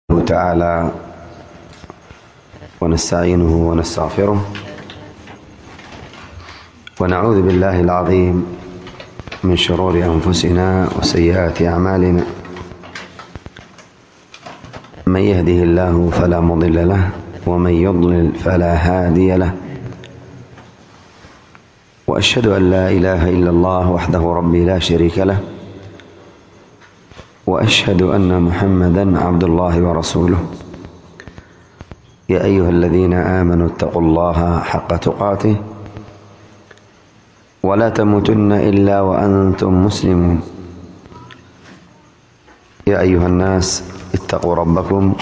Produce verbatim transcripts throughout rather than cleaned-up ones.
تعالى ونستعينه ونستغفره ونعوذ بالله العظيم من شرور أنفسنا وسيئات أعمالنا. من يهده الله فلا مضل له ومن يضلل فلا هادي له، وأشهد أن لا إله إلا الله وحده ربي لا شريك له، وأشهد أن محمدا عبد الله ورسوله. يا أيها الذين آمنوا اتقوا الله حق تقاته ولا تموتن إلا وأنتم مسلمون. يا أيها الناس اتقوا ربكم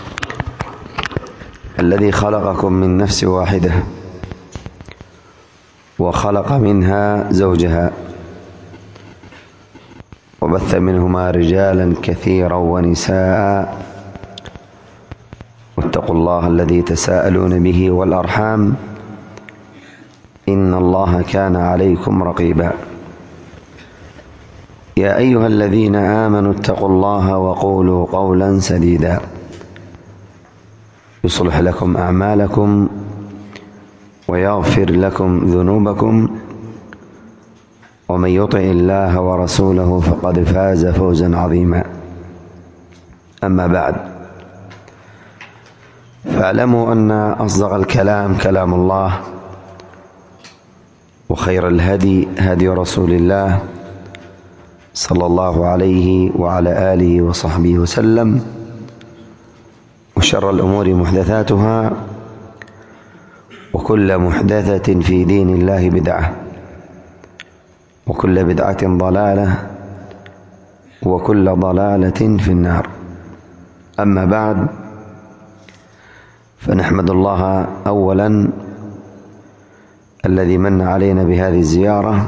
الذي خلقكم من نفس واحدة وخلق منها زوجها وبث منهما رجالا كثيرا ونساء، واتقوا الله الذي تساءلون به والأرحام إن الله كان عليكم رقيبا. يا أيها الذين آمنوا اتقوا الله وقولوا قولا سديدا يصلح لكم أعمالكم ويغفر لكم ذنوبكم، ومن يطع الله ورسوله فقد فاز فوزا عظيما. أما بعد، فاعلموا أن أصدق الكلام كلام الله، وخير الهدي هدي رسول الله صلى الله عليه وعلى آله وصحبه وسلم، وشر الأمور محدثاتها، وكل محدثة في دين الله بدعة، وكل بدعة ضلالة، وكل ضلالة في النار. أما بعد، فنحمد الله أولا الذي من علينا بهذه الزيارة،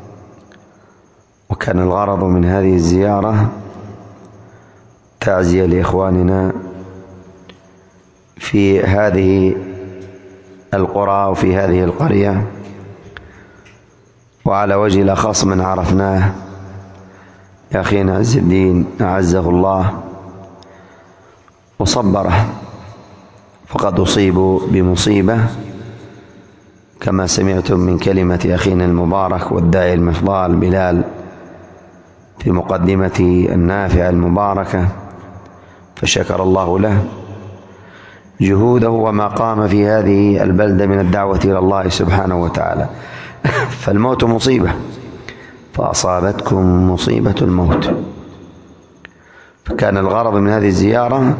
وكان الغرض من هذه الزيارة تعزية لإخواننا في هذه القرى وفي هذه القرية، وعلى وجه الأخص من عرفناه يا أخينا عز الدين أعزه الله وصبره، فقد أصيبوا بمصيبة كما سمعتم من كلمة أخينا المبارك والداعي المفضال بلال في مقدمة النافعة المباركة، فشكر الله له جهوده وما قام في هذه البلدة من الدعوة إلى الله سبحانه وتعالى. فالموت مصيبة، فأصابتكم مصيبة الموت. فكان الغرض من هذه الزيارة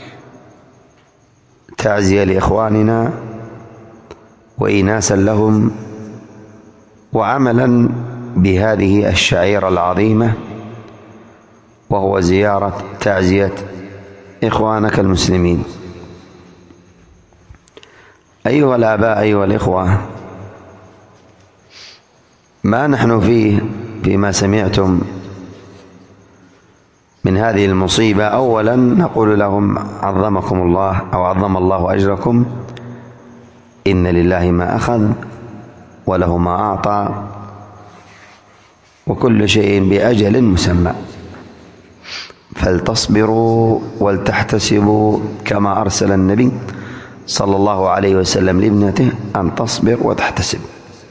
تعزية لإخواننا وإيناسا لهم، وعملا بهذه الشعيرة العظيمة، وهو زيارة تعزية إخوانك المسلمين. أيها الآباء، أيها الإخوة، ما نحن فيه فيما سمعتم من هذه المصيبة، أولا نقول لهم عظمكم الله أو عظم الله أجركم، إن لله ما أخذ وله ما أعطى، وكل شيء بأجل مسمى، فلتصبروا ولتحتسبوا كما أرسل النبي صلى الله عليه وسلم لابنته أن تصبر وتحتسب.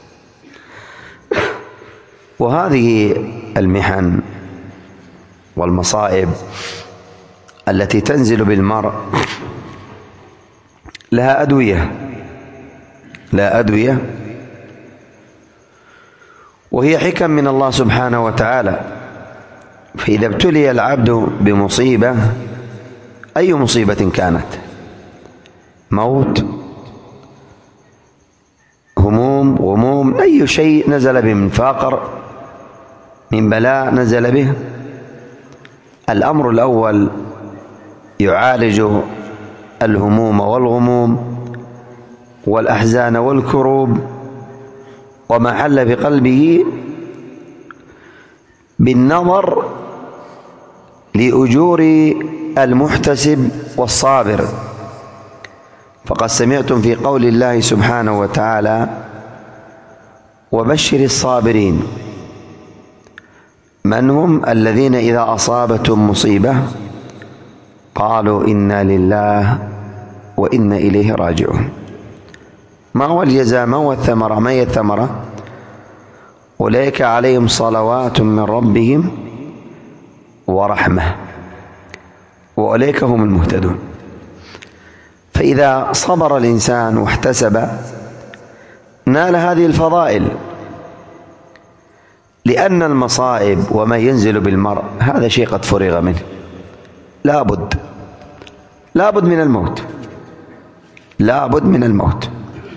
وهذه المحن والمصائب التي تنزل بالمرء لها أدوية لا أدوية وهي حكم من الله سبحانه وتعالى. فإذا ابتلي العبد بمصيبة، أي مصيبة كانت، موت، هموم، غموم، أي شيء نزل به، من فقر، من بلاء نزل به، الأمر الأول يعالج الهموم والغموم والأحزان والكروب وما حل بقلبه بالنظر لأجور المحتسب والصابر. فقد سمعتم في قول الله سبحانه وتعالى: وبشر الصابرين. من هم؟ الذين إذا أصابتهم مصيبة قالوا إنا لله وإنا إليه راجعون. ما هو الجزاء؟ ما هو الثمرة؟ ما هي الثمرة؟ أولئك عليهم صلوات من ربهم ورحمة وأولئك هم المهتدون. فإذا صبر الإنسان واحتسب نال هذه الفضائل، لأن المصائب وما ينزل بالمرء هذا شيء قد فرغ منه، لا بد لا بد من الموت، لا بد من الموت،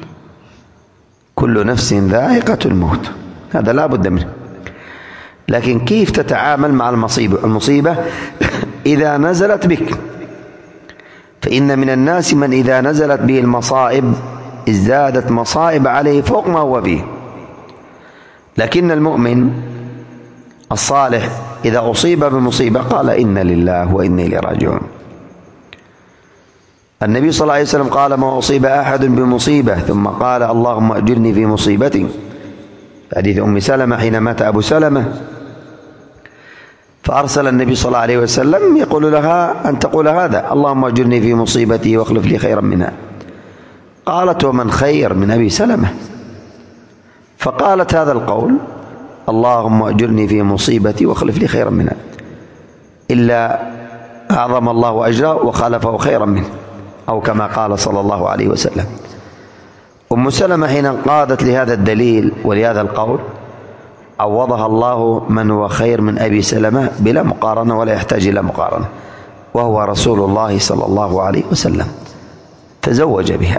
كل نفس ذائقة الموت، هذا لا بد منه. لكن كيف تتعامل مع المصيبة؟ المصيبة إذا نزلت بك، فإن من الناس من إذا نزلت به المصائب ازدادت مصائب عليه فوق ما هو فيه. لكن المؤمن الصالح إذا أصيب بمصيبة قال إنا لله وإنا إليه راجعون. النبي صلى الله عليه وسلم قال ما أصيب أحد بمصيبة ثم قال اللهم أجرني في مصيبتي، حديث أم سلمة حين مات أبو سلمة، فأرسل النبي صلى الله عليه وسلم يقول لها أن تقول هذا اللهم أجرني في مصيبتي واخلف لي خيرا منها. قالت ومن خير من أبي سلمة؟ فقالت هذا القول اللهم أجرني في مصيبتي واخلف لي خيرا منها، إلا أعظم الله أجره وخالفه خيرا منه، أو كما قال صلى الله عليه وسلم. أم سلمة حين انقادت لهذا الدليل ولهذا القول عوضها الله من هو خير من أبي سلمة بلا مقارنة ولا يحتاج إلى مقارنة، وهو رسول الله صلى الله عليه وسلم، تزوج بها.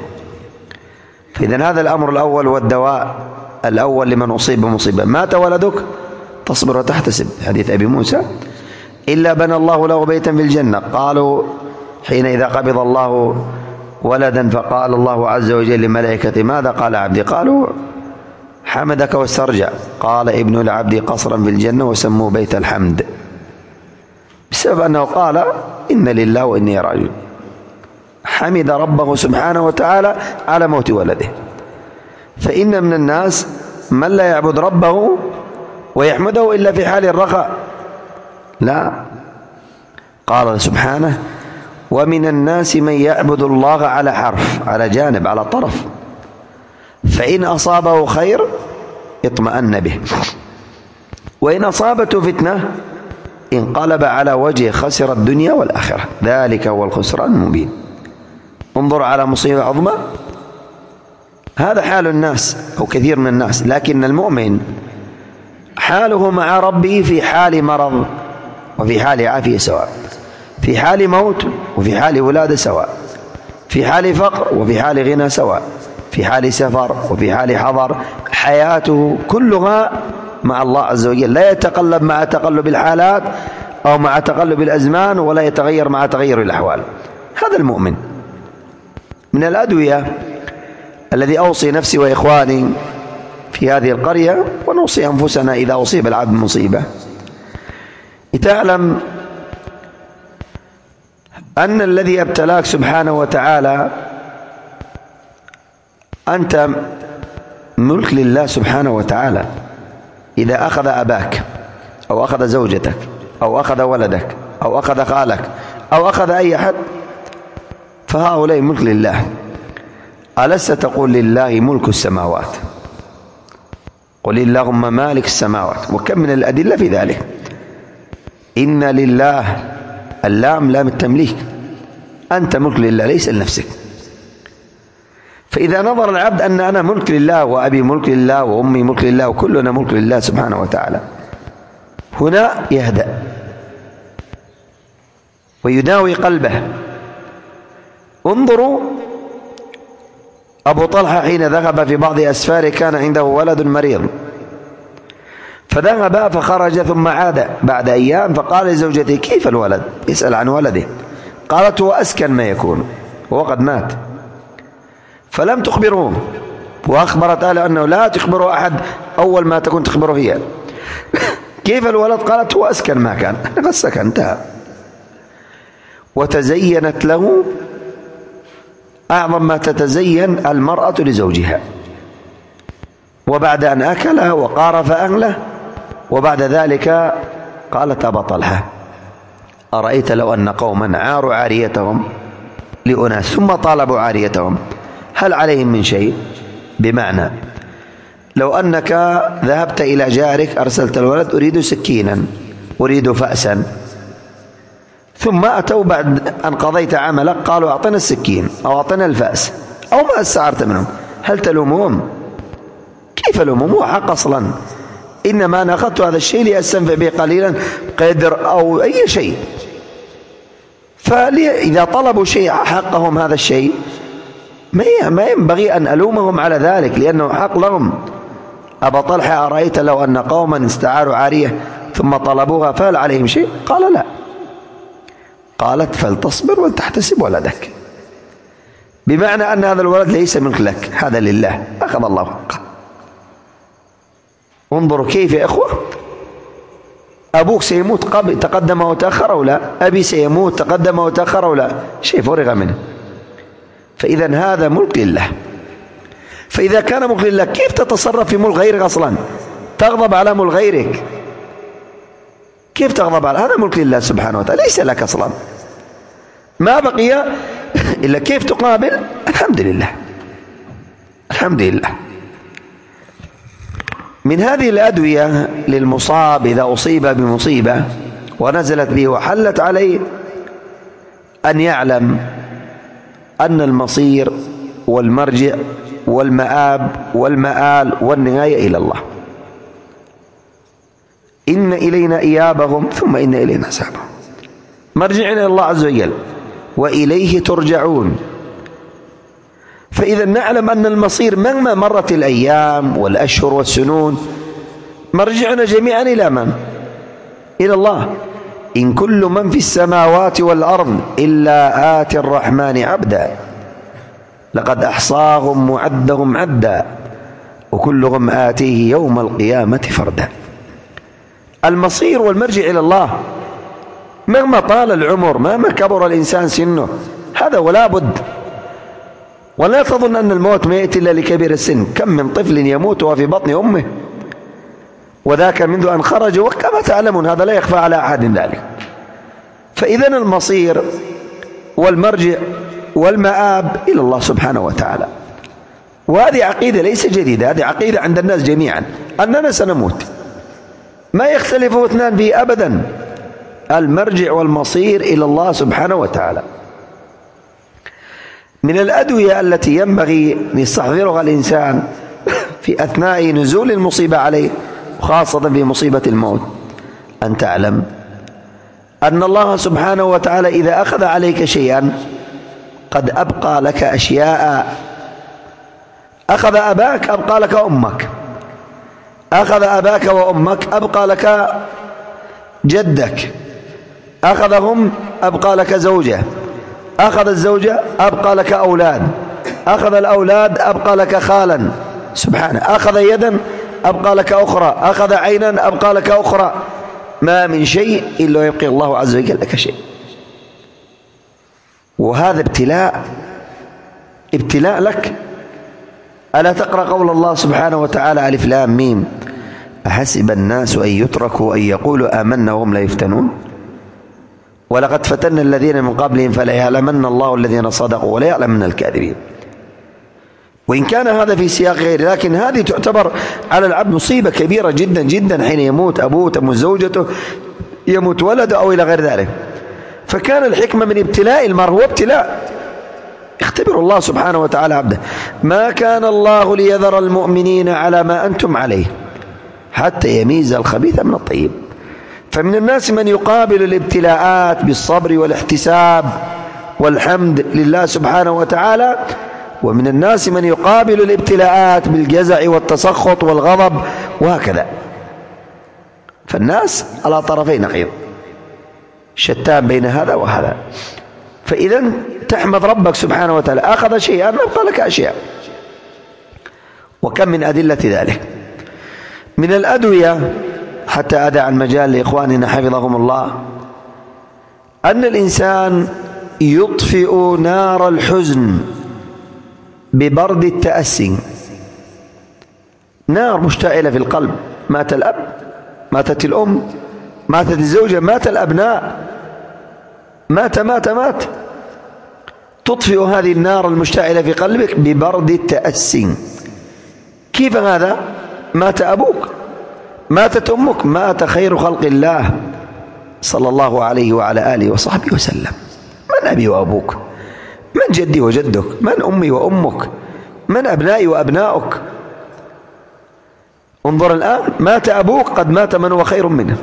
فإذن هذا الأمر الأول والدواء الأول لمن أصيب بمصيبة. مات ولدك تصبر وتحتسب، حديث أبي موسى، إلا بنى الله له بيتا في الجنة. قالوا حين إذا قبض الله ولدا فقال الله عز وجل لملائكته ماذا قال عبدي؟ قالوا حمدك واسترجع. قال ابن العبد قصرا في الجنة وسموه بيت الحمد، بسبب أنه قال إن لله وإني راجعون، حمد ربه سبحانه وتعالى على موت ولده. فإن من الناس من لا يعبد ربه ويحمده إلا في حال الرخاء، لا، قال سبحانه ومن الناس من يعبد الله على حرف، على جانب، على طرف، فإن أصابه خير اطمأن به، وإن أصابته فتنة انقلب على وجهه خسر الدنيا والآخرة، ذلك هو الخسران المبين. انظر على مصيبة عظمى، هذا حال الناس أو كثير من الناس. لكن المؤمن حاله مع ربه في حال مرض وفي حال عافية سواء، في حال موت وفي حال ولادة سواء، في حال فقر وفي حال غنى سواء، في حال سفر وفي حال حضر، حياته كلها مع الله عز وجل، لا يتقلب مع تقلب الحالات أو مع تقلب الأزمان، ولا يتغير مع تغير الأحوال. هذا المؤمن. من الأدوية الذي أوصي نفسي وإخواني في هذه القرية ونوصي أنفسنا إذا أصيب العبد مصيبة، تعلم أن الذي ابتلاك سبحانه وتعالى أنت ملك لله سبحانه وتعالى. إذا أخذ أباك أو أخذ زوجتك أو أخذ ولدك أو أخذ خالك أو أخذ أي أحد فهؤلاء ملك لله. ألست تقول لله ملك السماوات؟ قل اللهم مالك السماوات، وكم من الأدلة في ذلك. إن لله، اللام لام التمليك، أنت ملك لله ليس لنفسك. فإذا نظر العبد أن أنا ملك لله وأبي ملك لله وأمي ملك لله وكلنا ملك لله سبحانه وتعالى، هنا يهدأ ويداوي قلبه. انظروا أبو طلحة حين ذهب في بعض أسفاره كان عنده ولد مريض، فذهب فخرج ثم عاد بعد أيام فقال لزوجته كيف الولد؟ يسأل عن ولده، قالت هو أسكن ما يكون وهو قد مات، فلم تخبروه، وأخبرت أهله أنه لا تخبروا أحد، أول ما تكون تخبره هي. كيف الولد؟ قالت هو أسكن ما كان، قد سكن انتهى. وتزينت له أعظم ما تتزين المرأة لزوجها، وبعد أن أكلها وقارف أهله وبعد ذلك قالت أبا طلحة أرأيت لو أن قوما عاروا عاريتهم لأناس ثم طالبوا عاريتهم هل عليهم من شيء؟ بمعنى لو أنك ذهبت إلى جارك أرسلت الولد أريد سكينا أريد فأسا، ثم أتوا بعد أن قضيت عملك قالوا أعطنا السكين أو أعطنا الفأس أو ما استعرت منهم، هل تلومهم؟ كيف لومهم؟ هو حق أصلا، إنما أنا أخذت هذا الشيء لأستنفع به قليلا قدر أو أي شيء. فإذا طلبوا شيء حقهم هذا الشيء ما ينبغي أن ألومهم على ذلك لأنه حق لهم. أبا طلحة أرأيت لو أن قوما استعاروا عارية ثم طلبوها فهل عليهم شيء؟ قال لا. قالت فلتصبر ولتحتسب ولدك، بمعنى أن هذا الولد ليس منك لك، هذا لله، أخذ الله حقه. انظروا كيف يا إخوة، أبوك سيموت قبل تقدم وتأخر أو لا؟ أبي سيموت تقدم وتأخر أو لا؟ شيء فرغ منه. فإذا هذا ملك لله. فإذا كان ملك لله كيف تتصرف في ملك غيرك أصلا؟ تغضب على ملك غيرك، كيف تغضب على هذا؟ ملك لله سبحانه وتعالى ليس لك أصلا، ما بقي إلا كيف تقابل. الحمد لله الحمد لله. من هذه الأدوية للمصاب إذا أصيب بمصيبة ونزلت به وحلت عليه أن يعلم أن المصير والمرجع والمآب والمآل والنهاية إلى الله. إن إلينا إيابهم ثم إن إلينا حسابهم، مرجعنا إلى الله عز وجل وإليه ترجعون. فإذا نعلم أن المصير مهما مرت الأيام والأشهر والسنون مرجعنا جميعا إلى من؟ إلى الله. إن كل من في السماوات والأرض إلا آتي الرحمن عبدا لقد أحصاهم وعدهم عدا وكلهم آتيه يوم القيامة فردا. المصير والمرجع إلى الله مهما طال العمر، مهما كبر الإنسان سنه، هذا ولا بد. ولا تظن أن الموت ما يأتي إلا لكبير السن، كم من طفل يموت وفي بطن أمه وذاك منذ أن خرج، وكما تعلمون هذا لا يخفى على أحد ذلك. فإذا المصير والمرجع والمآب إلى الله سبحانه وتعالى. وهذه عقيدة ليس جديدة، هذه عقيدة عند الناس جميعا أننا سنموت، ما يختلف اثنان به أبدا، المرجع والمصير إلى الله سبحانه وتعالى. من الأدوية التي ينبغي أن يستحضرها الإنسان في أثناء نزول المصيبة عليه وخاصة في مصيبة الموت أن تعلم أن الله سبحانه وتعالى إذا أخذ عليك شيئا قد أبقى لك أشياء. أخذ أباك أبقى لك أمك، أخذ أباك وأمك أبقى لك جدك، أخذهم أبقى لك زوجة، أخذ الزوجة أبقى لك أولاد، أخذ الأولاد أبقى لك خالا سبحانه، أخذ يدا أبقى لك أخرى، أخذ عينا أبقى لك أخرى. ما من شيء إلا يبقي الله عز وجل لك شيء. وهذا ابتلاء ابتلاء لك. ألا تقرأ قول الله سبحانه وتعالى ألف لام ميم أحسب الناس أن يتركوا أن يقولوا آمنا وهم لا يفتنون ولقد فتنا الذين من قبلهم فلا يعلمن الله الذين صدقوا ولا يعلمن الكاذبين. وإن كان هذا في سياق غير، لكن هذه تعتبر على العبد مصيبة كبيرة جدا جدا حين يموت أبوه، تموت زوجته، يموت ولده أو إلى غير ذلك. فكان الحكمة من ابتلاء المرء هو ابتلاء، اختبر الله سبحانه وتعالى عبده. ما كان الله ليذر المؤمنين على ما أنتم عليه حتى يميز الخبيث من الطيب. فمن الناس من يقابل الابتلاءات بالصبر والاحتساب والحمد لله سبحانه وتعالى، ومن الناس من يقابل الابتلاءات بالجزع والتسخط والغضب وهكذا. فالناس على طرفي نقيض شتان بين هذا وهذا. فإذا تحمد ربك سبحانه وتعالى أخذ شيئا أبقى لك أشياء. وكم من أدلة ذلك. من الأدوية حتى أدع المجال لإخواننا حفظهم الله أن الإنسان يطفئ نار الحزن ببرد التأسي. نار مشتعلة في القلب، مات الأب، ماتت الأم، ماتت الزوجة، مات الأبناء، مات مات مات تطفئ هذه النار المشتعلة في قلبك ببرد التأسي. كيف هذا؟ مات أبوك، ماتت أمك، مات خير خلق الله صلى الله عليه وعلى آله وصحبه وسلم. من أبي وأبوك؟ من جدي وجدك؟ من أمي وأمك؟ من أبنائي وأبناؤك؟ انظر الآن، مات أبوك، قد مات من هو خير منه.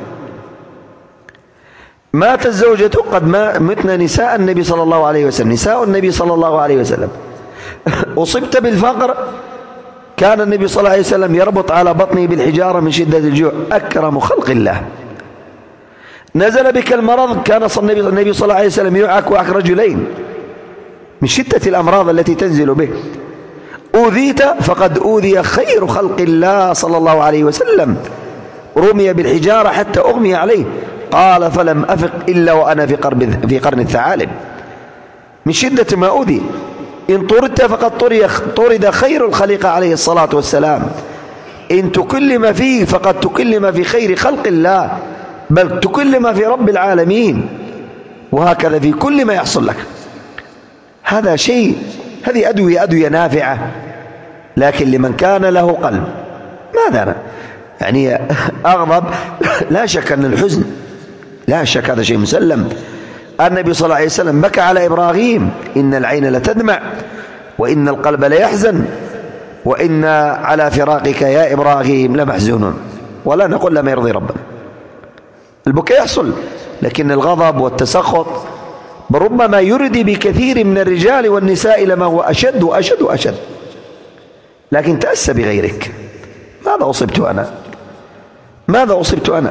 ماتت زوجته، قد متنا نساء النبي صلى الله عليه وسلم، نساء النبي صلى الله عليه وسلم. أصبت بالفقر، كان النبي صلى الله عليه وسلم يربط على بطنه بالحجارة من شدة الجوع، أكرم خلق الله. نزل بك المرض، كان النبي صلى الله عليه وسلم يعك وعك رجلين من شدة الأمراض التي تنزل به. أوذيت، فقد أوذي خير خلق الله صلى الله عليه وسلم، رمي بالحجارة حتى أغمي عليه، قال فلم أفق إلا وأنا في قرن في قرن الثعالب من شدة ما أوذي. إن طردت فقد طرد خير الخليقة عليه الصلاة والسلام. إن تكلم فيه فقد تكلم في خير خلق الله، بل تكلم في رب العالمين. وهكذا في كل ما يحصل لك. هذا شيء، هذه أدوية أدوية نافعة، لكن لمن كان له قلب. ماذا أنا يعني أغضب؟ لا شك أن الحزن، لا شك هذا شيء مسلم. النبي صلى الله عليه وسلم بكى على إبراهيم: إن العين لتدمع وإن القلب ليحزن وإن على فراقك يا إبراهيم لمحزونون. ولا نقول لما يرضي ربنا. البكاء يحصل، لكن الغضب والتسخط بربما يردي بكثير من الرجال والنساء لما هو أشد وأشد وأشد. لكن تأسى بغيرك. ماذا أصبت أنا؟ ماذا أصبت أنا؟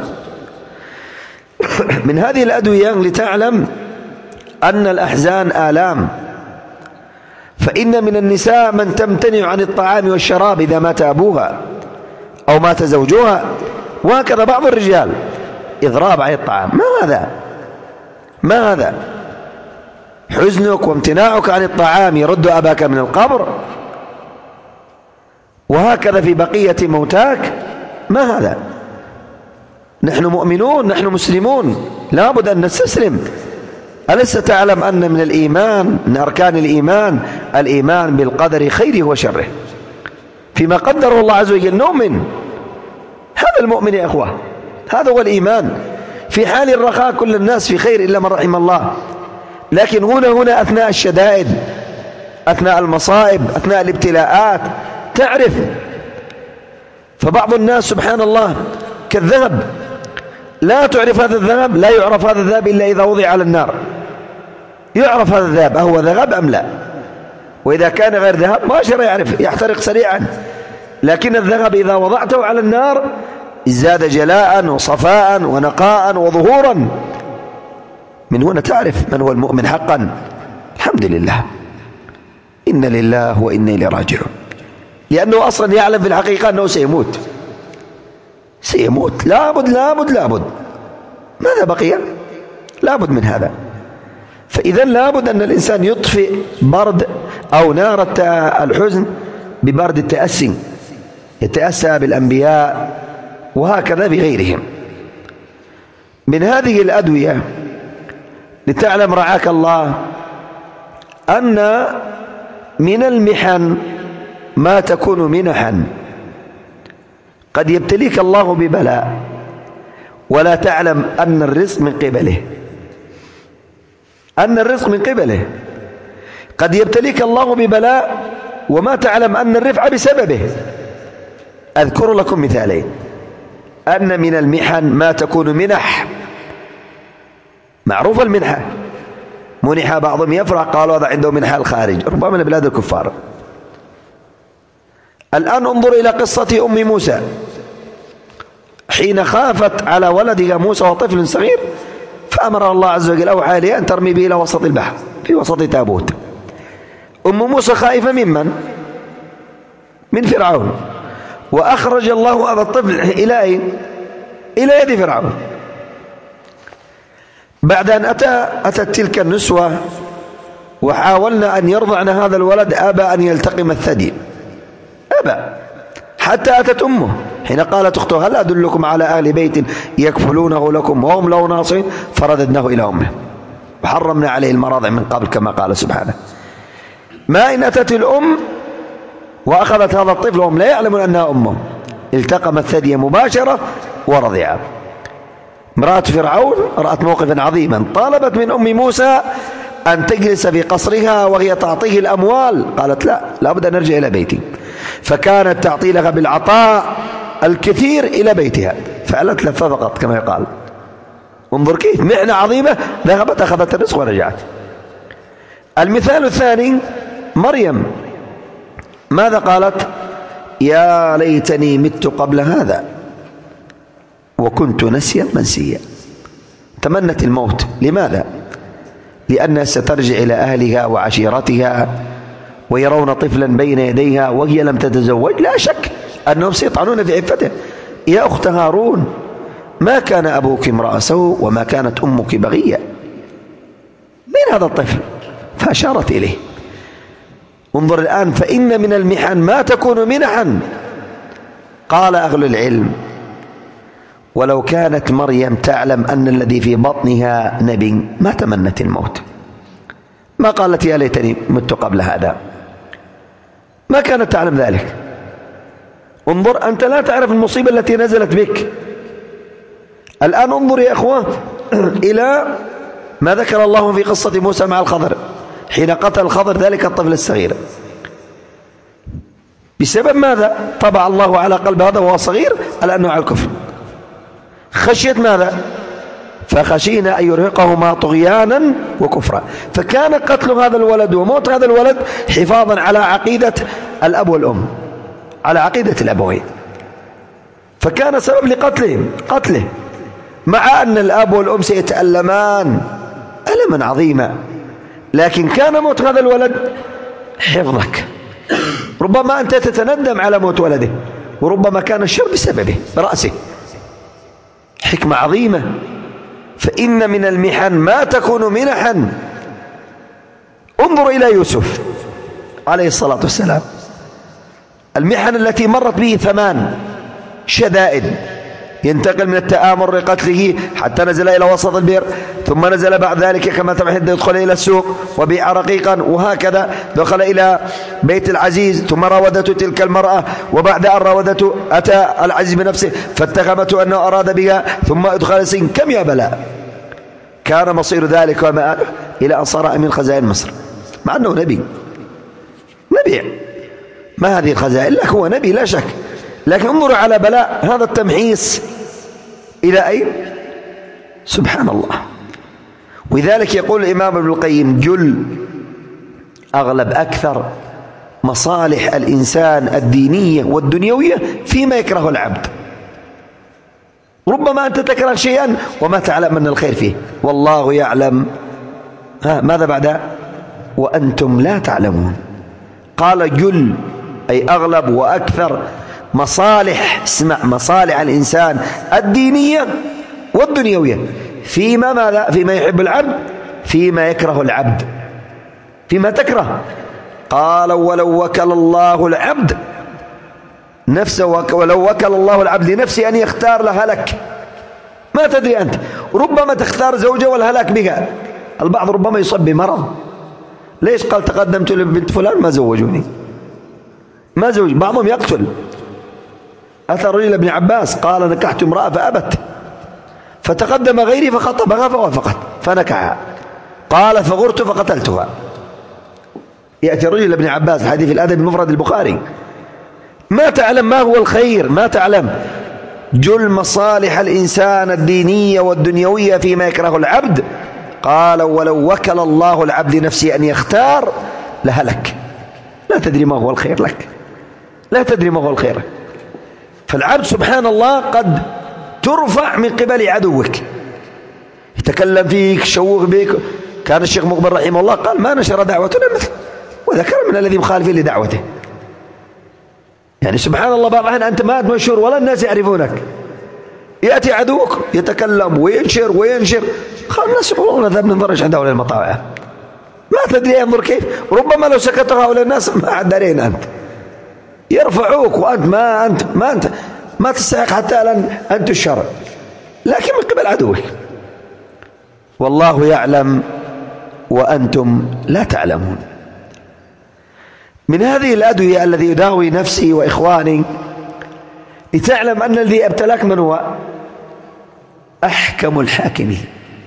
من هذه الأدوية لتعلم أن الأحزان آلام. فإن من النساء من تمتنع عن الطعام والشراب إذا مات أبوها أو مات زوجها، وهكذا بعض الرجال إضراب عن الطعام. ما هذا؟ ما هذا؟ حزنك وامتناعك عن الطعام يرد أباك من القبر، وهكذا في بقية موتاك. ما هذا؟ نحن مؤمنون، نحن مسلمون، لا بد أن نستسلم. ألست تعلم أن من الإيمان، من أركان الإيمان، الإيمان بالقدر خيره وشره، فيما قدره الله عز وجل نؤمن. هذا المؤمن يا أخوة، هذا هو الإيمان. في حال الرخاء كل الناس في خير إلا من رحم الله، لكن هنا هنا أثناء الشدائد، أثناء المصائب، أثناء الابتلاءات تعرف. فبعض الناس سبحان الله كالذهب، لا تعرف هذا الذهب، لا يعرف هذا الذهب إلا إذا وضع على النار يعرف هذا الذهب أهو ذهب أم لا. وإذا كان غير ذهب ما شر يعرف، يحترق سريعا. لكن الذهب إذا وضعته على النار ازداد جلاء وصفاء ونقاء وظهورا. من هنا تعرف من هو المؤمن حقا. الحمد لله، إن لله وإنا إليه راجعون. لأنه أصلا يعلم في الحقيقة أنه سيموت، سيموت لابد لابد لابد. ماذا بقي؟ لابد من هذا. فإذا لابد أن الإنسان يطفئ برد أو نار الحزن ببرد التأسي، يتأسى بالأنبياء وهكذا بغيرهم. من هذه الأدوية لتعلم رعاك الله أن من المحن ما تكون منحا. قد يبتليك الله ببلاء ولا تعلم أن الرزق من قبله، أن الرزق من قبله. قد يبتليك الله ببلاء وما تعلم أن الرفع بسببه. أذكر لكم مثالين. أن من المحن ما تكون منح، معروف المنحة، منح بعضهم يفرح، قالوا هذا عنده منحة الخارج، ربما من بلاد الكفار. الآن انظر إلى قصة أم موسى حين خافت على ولدها موسى وطفل صغير، فأمر الله عز وجل أوحى إليها أن ترمي به إلى وسط البحر في وسط تابوت. أم موسى خائفة ممن؟ من فرعون. وأخرج الله هذا الطفل إلى أين؟ إلى يد فرعون. بعد أن أتى أتت تلك النسوة وحاولنا أن يرضعن هذا الولد، أبى أن يلتقم الثدي، أبى، حتى أتت أمه حين قالت أخته هل أدلكم على أهل بيت يكفلونه لكم وهم له ناصرين، فرددناه إلى أمه. وحرمنا عليه المراضع من قبل كما قال سبحانه. ما إن أتت الأم وأخذت هذا الطفل وهم لا يعلمون أنها أمه، التقم الثدي مباشرة ورضع. امرأة فرعون رأت موقفا عظيما، طالبت من أم موسى أن تجلس في قصرها وهي تعطيه الأموال، قالت لا، لابد أن نرجع إلى بيتي، فكانت تعطي لها بالعطاء الكثير إلى بيتها، فعلت لفة فقط كما يقال. انظر كيف محنة عظيمة، ذهبت أخذت الرزق ورجعت. المثال الثاني مريم، ماذا قالت؟ يا ليتني مت قبل هذا وكنت نسيا منسيا. تمنت الموت. لماذا؟ لأنها سترجع إلى أهلها وعشيرتها ويرون طفلا بين يديها وهي لم تتزوج، لا شك أنهم سيطعنون في عفته. يا أخت هارون، ما كان أبوك امرأ سوء وما كانت أمك بغية. من هذا الطفل؟ فأشارت إليه. انظر الآن، فإن من المحن ما تكون منحا. قال أهل العلم ولو كانت مريم تعلم أن الذي في بطنها نبي ما تمنت الموت، ما قالت يا ليتني مت قبل هذا، ما كانت تعلم ذلك. انظر، أنت لا تعرف المصيبة التي نزلت بك. الآن انظر يا أخوان إلى ما ذكر الله في قصة موسى مع الخضر حين قتل الخضر ذلك الطفل الصغير. بسبب ماذا؟ طبع الله على قلب هذا وهو صغير على أنه على الكفر. خشية ماذا؟ فخشينا أن يرهقهما طغيانا وكفرا. فكان قتل هذا الولد وموت هذا الولد حفاظا على عقيدة الأب والأم، على عقيدة الأبوين، فكان سبب لقتلهم قتله، مع أن الأب والأم سيتألمان ألما عظيما، لكن كان موت هذا الولد حفظك. ربما أنت تتندم على موت ولده، وربما كان الشر بسببه برأسه. حكمة عظيمة. فإن من المحن ما تكون منحا. انظر إلى يوسف عليه الصلاة والسلام، المحن التي مرت به ثمان شدائد، ينتقل من التآمر لقتله حتى نزل إلى وسط البئر، ثم نزل بعد ذلك كما تمحد يدخل إلى السوق وبيع رقيقا، وهكذا دخل إلى بيت العزيز، ثم راودته تلك المرأة، وبعد أن راودته أتى العزيز بنفسه فاتهمته أنه أراد بها، ثم ادخل السجن. كم يا بلاء كان مصير ذلك ومآله إلى أن صار أمين خزائن مصر، مع أنه نبي نبي ما هذه الخزائن، لك هو نبي لا شك، لكن انظروا على بلاء هذا التمحيص إلى أين؟ سبحان الله. ولذلك يقول الإمام ابن القيم جل أغلب أكثر مصالح الإنسان الدينية والدنيوية فيما يكره العبد. ربما أنت تكره شيئا وما تعلم أن الخير فيه، والله يعلم. ها ماذا بعد؟ وأنتم لا تعلمون. قال جل أي أغلب وأكثر مصالح، اسمع، مصالح الإنسان الدينية والدنيوية فيما ماذا؟ فيما يحب العبد، فيما يكره العبد، فيما تكره. قال ولو وكل الله العبد نفسه، ولو وكل الله العبد لنفسه أن يختار لهلك، ما تدري أنت، ربما تختار زوجة والهلاك بها. البعض ربما يصاب بمرض، ليش؟ قال تقدمت لبنت فلان ما زوجوني، ما زوج. بعضهم يقتل. أتى رجل ابن عباس قال نكحت امرأة فأبت، فتقدم غيري فخطبها فوافقت فنكحها، قال فغرت فقتلتها. يأتي رجل ابن عباس، الحديث الأدب المفرد البخاري، ما تعلم ما هو الخير، ما تعلم. جل مصالح الإنسان الدينية والدنيوية فيما يكره العبد. قال ولو وكل الله العبد نفسه أن يختار لهلك، لا تدري ما هو الخير لك، لا تدري ما هو الخير. فالعبد سبحان الله قد ترفع من قبل عدوك، يتكلم فيك، شوق بك. كان الشيخ مقبل رحمه الله قال ما نشر دعوتنا مثل، وذكر من الذي مخالفين لدعوته. يعني سبحان الله، بعض الأحيان أنت ما أنت مشهور ولا الناس يعرفونك، يأتي عدوك يتكلم وينشر وينشر، خلاص الناس يقولون نذهب ننضرج عند هؤلاء المطاوعة. ما تدري انظر كيف، ربما لو سكت هؤلاء الناس ما عاد دارين أنت، يرفعوك وأنت ما أنت ما أنت ما تستحق حتى أن تشهر، لكن من قبل عدوك. والله يعلم وأنتم لا تعلمون. من هذه الأدوية الذي يداوي نفسي وإخواني لتعلم أن الذي ابتلاك من هو؟ أحكم الحاكمين.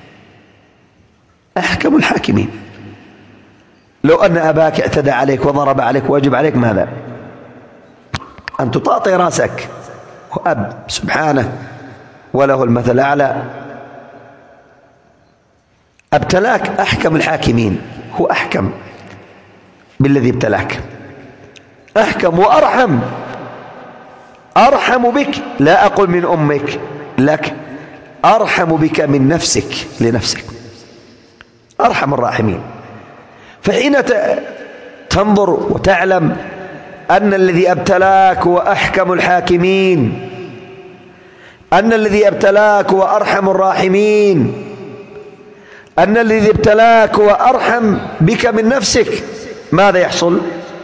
أحكم الحاكمين. لو أن أباك اعتدى عليك وضرب عليك واجب عليك ماذا؟ أن تطاطي رأسك. وأب سبحانه وله المثل الأعلى ابتلاك أحكم الحاكمين، هو أحكم بالذي ابتلاك، أحكم وأرحم، أرحم بك. لا أقول من أمك لك، أرحم بك من نفسك لنفسك، أرحم الراحمين. فحين تنظر وتعلم أن الذي ابتلاك هو أحكم الحاكمين، أن الذي ابتلاك هو أرحم الراحمين، أن الذي ابتلاك هو أرحم بك من نفسك، ماذا يحصل؟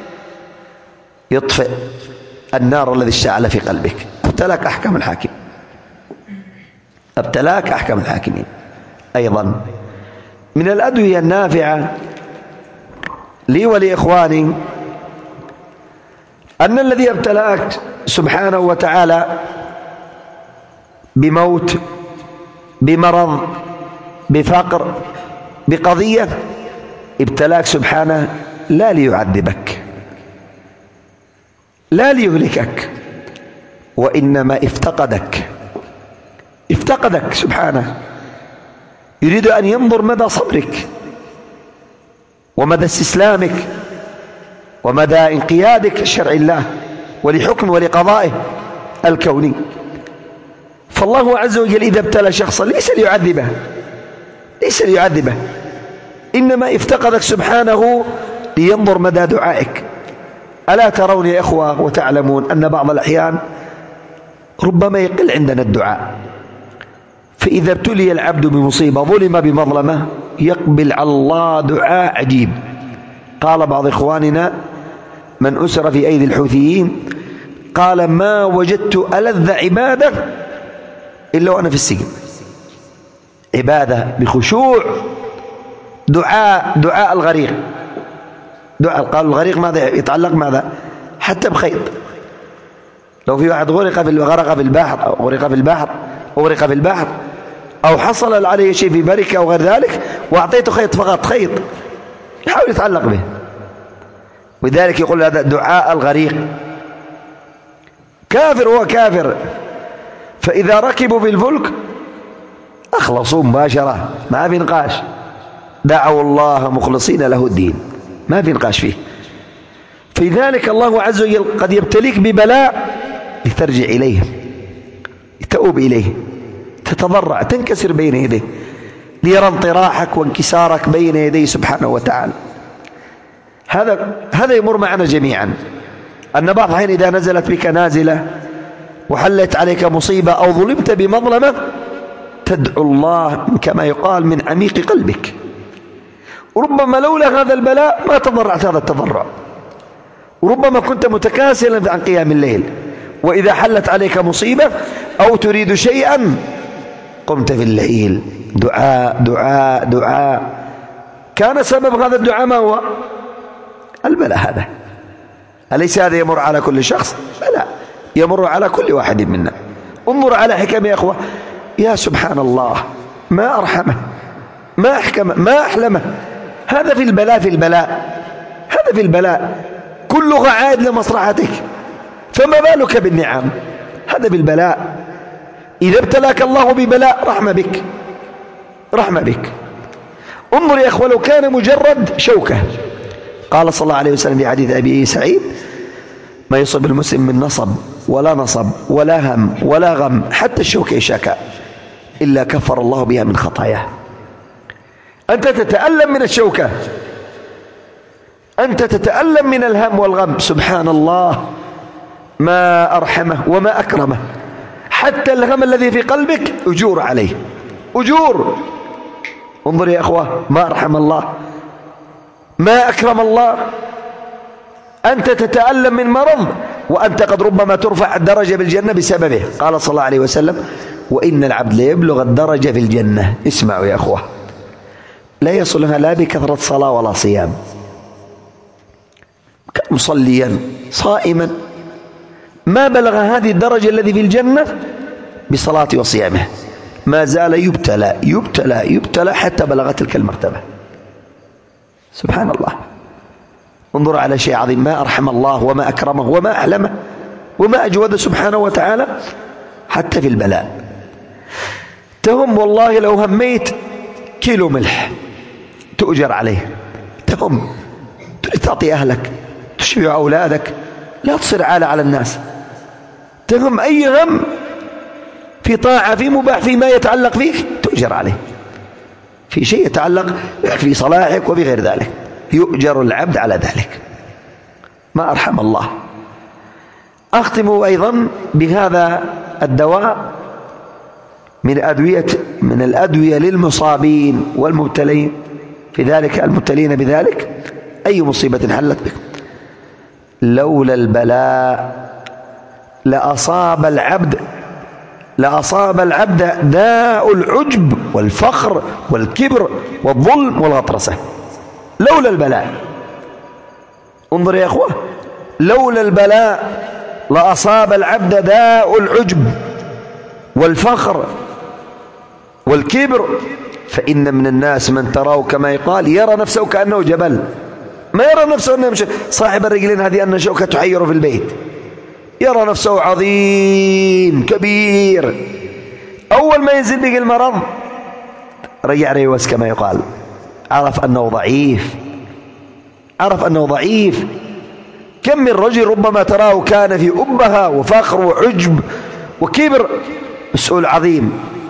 يطفئ النار الذي اشتعل في قلبك. ابتلاك أحكم الحاكم، ابتلاك أحكم الحاكمين. أيضا من الأدوية النافعة لي ولإخواني أن الذي ابتلاك سبحانه وتعالى بموت، بمرض، بفقر، بقضية، ابتلاك سبحانه لا ليعذبك، لا ليهلكك، وإنما افتقدك، افتقدك سبحانه، يريد أن ينظر مدى صبرك ومدى استسلامك ومدى انقيادك لشرع الله ولحكم ولقضائه الكوني. فالله عز وجل إذا ابتلى شخصا ليس ليعذبه، ليس ليعذبه، إنما افتقدك سبحانه لينظر مدى دعائك. ألا ترون يا إخوة وتعلمون أن بعض الأحيان ربما يقل عندنا الدعاء، فإذا ابتلي العبد بمصيبة، ظلم بمظلمة، يقبل على الله دعاء عجيب. قال بعض إخواننا من أسر في أيدي الحوثيين قال ما وجدت ألذ عبادة إلا وأنا في السجن، عبادة بخشوع، دعاء دعاء الغريق، دعاء. قال الغريق ماذا يتعلق ماذا؟ حتى بخيط. لو في واحد غرق في غرق في البحر أو غرق في البحر أو غرق في البحر أو حصل عليه شيء في بركة أو غير ذلك وأعطيته خيط فقط، خيط يحاول يتعلق به، ولذلك يقول هذا دعاء الغريق. كافر هو كافر، فإذا ركبوا في الفلك أخلصوا مباشرة، ما في نقاش، دعوا الله مخلصين له الدين، ما في نقاش فيه. في ذلك الله عز وجل قد يبتليك ببلاء لترجع إليه، تؤوب إليه، تتضرع، تنكسر بين يديه ليرى انطراحك وانكسارك بين يديه سبحانه وتعالى. هذا هذا يمر معنا جميعا، أن بعض الحين إذا نزلت بك نازلة وحلت عليك مصيبة أو ظلمت بمظلمة تدعو الله كما يقال من عميق قلبك، وربما لولا هذا البلاء ما تضرعت هذا التضرع، وربما كنت متكاسلا عن قيام الليل، وإذا حلت عليك مصيبة أو تريد شيئا قمت في الليل دعاء دعاء دعاء. كان سبب هذا الدعاء ما هو؟ البلاء هذا. أليس هذا يمر على كل شخص؟ لا، يمر على كل واحد منا. انظر على حكم يا أخوة، يا سبحان الله، ما أرحمه، ما أحكمه، ما أحلمه. هذا في البلاء، في البلاء هذا في البلاء كله عائد لمصلحتك، فما بالك بالنعم؟ هذا بالبلاء. إذا ابتلاك الله ببلاء رحمة بك، رحمة بك. انظر يا أخوة، لو كان مجرد شوكة، قال صلى الله عليه وسلم في حديث أبي سعيد ما يصب المسلم من نصب ولا نصب ولا هم ولا غم حتى الشوكة شكا إلا كفر الله بها من خطاياه. أنت تتألم من الشوكة، أنت تتألم من الهم والغم، سبحان الله، ما أرحمه وما أكرمه. حتى الغم الذي في قلبك أجور عليه، أجور. انظر يا أخوة، ما أرحم الله، ما أكرم الله. أنت تتألم من مرض وأنت قد ربما ترفع الدرجة بالجنة بسببه. قال صلى الله عليه وسلم وإن العبد ليبلغ الدرجة في الجنة، اسمعوا يا أخوة، لا يصلها لا بكثرة صلاة ولا صيام، مصليا صائما ما بلغ هذه الدرجة الذي في الجنة بصلاة وصيامه، ما زال يبتلى يبتلى يبتلى حتى بلغ تلك المرتبة. سبحان الله. انظر على شيء عظيم، ما أرحم الله وما أكرمه وما أعلمه وما أجوده سبحانه وتعالى حتى في البلاء. تهم والله لو هميت كيلو ملح تؤجر عليه، تهم تعطي أهلك تشبع أولادك، لا تصير عالة على الناس. تهم أي هم في طاعة في مباح فيما يتعلق فيك تؤجر عليه، في شيء يتعلق في صلاحك وفي غير ذلك يؤجر العبد على ذلك. ما أرحم الله. أختم أيضا بهذا الدواء من أدوية من الأدوية للمصابين والمبتلين في ذلك، المبتلين بذلك أي مصيبة حلت بك، لولا البلاء لأصاب العبد لأصاب العبد داء العجب والفخر والكبر والظلم والغطرسة. لولا البلاء، انظر يا أخوة، لولا البلاء لأصاب العبد داء العجب والفخر والكبر. فإن من الناس من تراه كما يقال يرى نفسه كأنه جبل، ما يرى نفسه أنه مش صاحب الرجلين هذه أن شوكة تحير في البيت، يرى نفسه عظيم كبير. أول ما ينزل به المرض رجع ريوس كما يقال، عرف أنه ضعيف، عرف أنه ضعيف. كم من رجل ربما تراه كان في أبهة وفخر وعجب وكبر، مسؤول عظيم،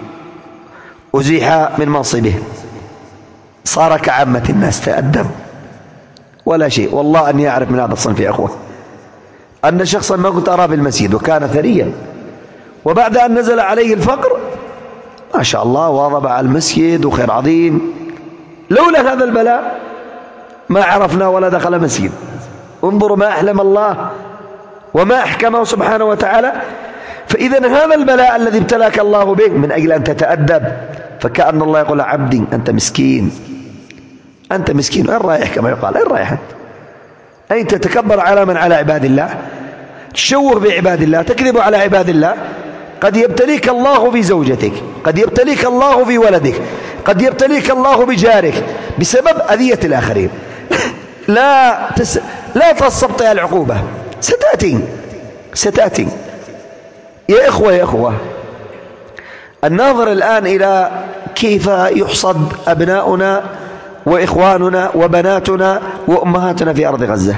أزيح من منصبه صار كعامة الناس، تأدب ولا شيء. والله أن يعرف من هذا الصنف يا أخوة أن شخصا ما كنت أراه في المسجد وكان ثريا، وبعد أن نزل عليه الفقر ما شاء الله واظب على المسجد وخير عظيم. لولا هذا البلاء ما عرفنا ولا دخل مسجد. انظروا ما أحلم الله وما أحكمه سبحانه وتعالى. فإذا هذا البلاء الذي ابتلاك الله به من أجل أن تتأدب، فكأن الله يقول عبدي أنت مسكين، أنت مسكين، أين رايح كما يقال، أين رايح أنت؟ أين تتكبر على من على عباد الله، تشوه بعباد الله، تكذب على عباد الله. قد يبتليك الله في زوجتك، قد يبتليك الله في ولدك، قد يبتليك الله بجارك بسبب أذية الآخرين. لا تس... لا تستبطئ العقوبة، ستأتي ستأتي يا إخوة. يا إخوة الناظر الآن إلى كيف يحصد أبناؤنا وإخواننا وبناتنا وأمهاتنا في أرض غزة.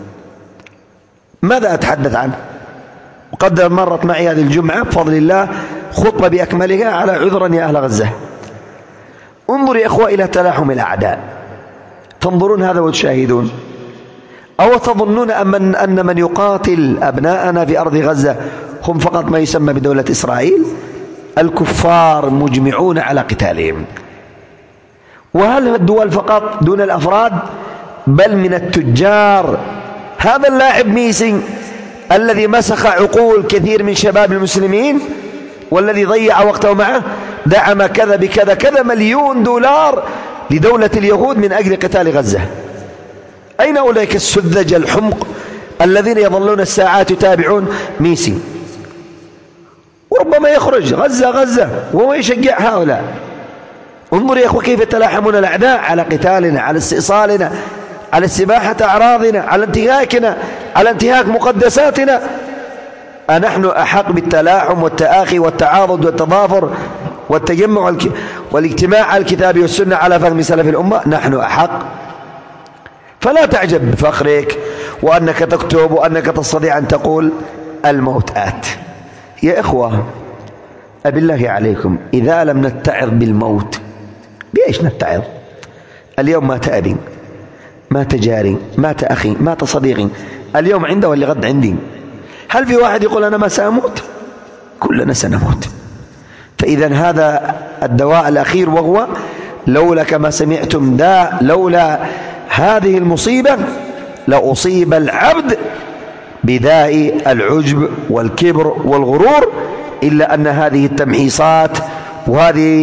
ماذا أتحدث عنه؟ وقد مرت معي هذه الجمعة بفضل الله خطبة بأكملها على عذرا يا أهل غزة. انظر يا إخوة إلى تلاحم الأعداء، تنظرون هذا وتشاهدون، أو تظنون أن من يقاتل أبناءنا في أرض غزة هم فقط ما يسمى بدولة إسرائيل؟ الكفار مجمعون على قتالهم. وهل الدول فقط دون الأفراد؟ بل من التجار. هذا اللاعب ميسي الذي مسخ عقول كثير من شباب المسلمين والذي ضيع وقته معه دعم كذا بكذا كذا مليون دولار لدولة اليهود من أجل قتال غزة. أين أولئك السذج الحمق الذين يظلون الساعات يتابعون ميسي؟ وربما يخرج غزة غزة وهو يشجع هؤلاء. انظر يا أخوة كيف يتلاحمون الأعداء على قتالنا، على استئصالنا، على استباحة أعراضنا، على انتهاكنا، على انتهاك مقدساتنا. أنحن أحق بالتلاحم والتآخي والتعاضد والتضافر والتجمع والاجتماع على الكتاب والسنة على فهم سلف الأمة؟ نحن أحق. فلا تعجب بفخرك وأنك تكتب وأنك تستطيع أن تقول الموت آت. يا إخوة أبالله عليكم إذا لم نتعظ بالموت بإيش نتعظ؟ اليوم مات أبي، مات جاري، مات أخي، مات صديقي، اليوم عنده واللي غد عندي. هل في واحد يقول أنا ما سأموت؟ كلنا سنموت. فإذا هذا الدواء الأخير، وهو لولا كما سمعتم داء، لولا هذه المصيبة لأصيب العبد بداء العجب والكبر والغرور، إلا أن هذه التمحيصات وهذه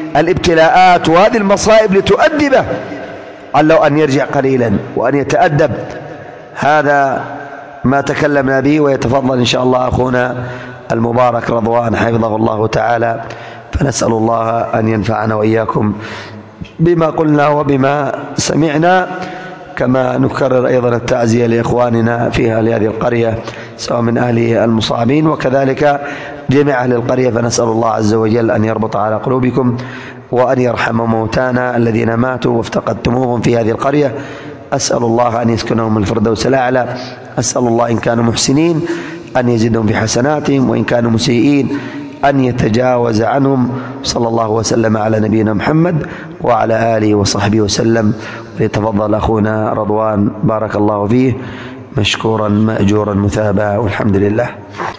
الابتلاءات وهذه المصائب لتؤدبه، علّه أن يرجع قليلا وأن يتأدب. هذا ما تكلمنا به، ويتفضل إن شاء الله أخونا المبارك رضوان حفظه الله تعالى، فنسأل الله أن ينفعنا وإياكم بما قلنا وبما سمعنا. كما نكرر أيضا التعزية لإخواننا في أهل هذه القرية سواء من أهل المصابين وكذلك جميع أهل القرية، فنسأل الله عز وجل أن يربط على قلوبكم وأن يرحم موتانا الذين ماتوا وافتقدتموهم في هذه القرية. أسأل الله أن يسكنهم الفردوس الأعلى. أسأل الله إن كانوا محسنين أن يزيدهم في حسناتهم، وإن كانوا مسيئين أن يتجاوز عنهم. صلى الله وسلم على نبينا محمد وعلى آله وصحبه وسلم. وليتفضل أخونا رضوان بارك الله فيه مشكورا مأجورا مثابا، والحمد لله.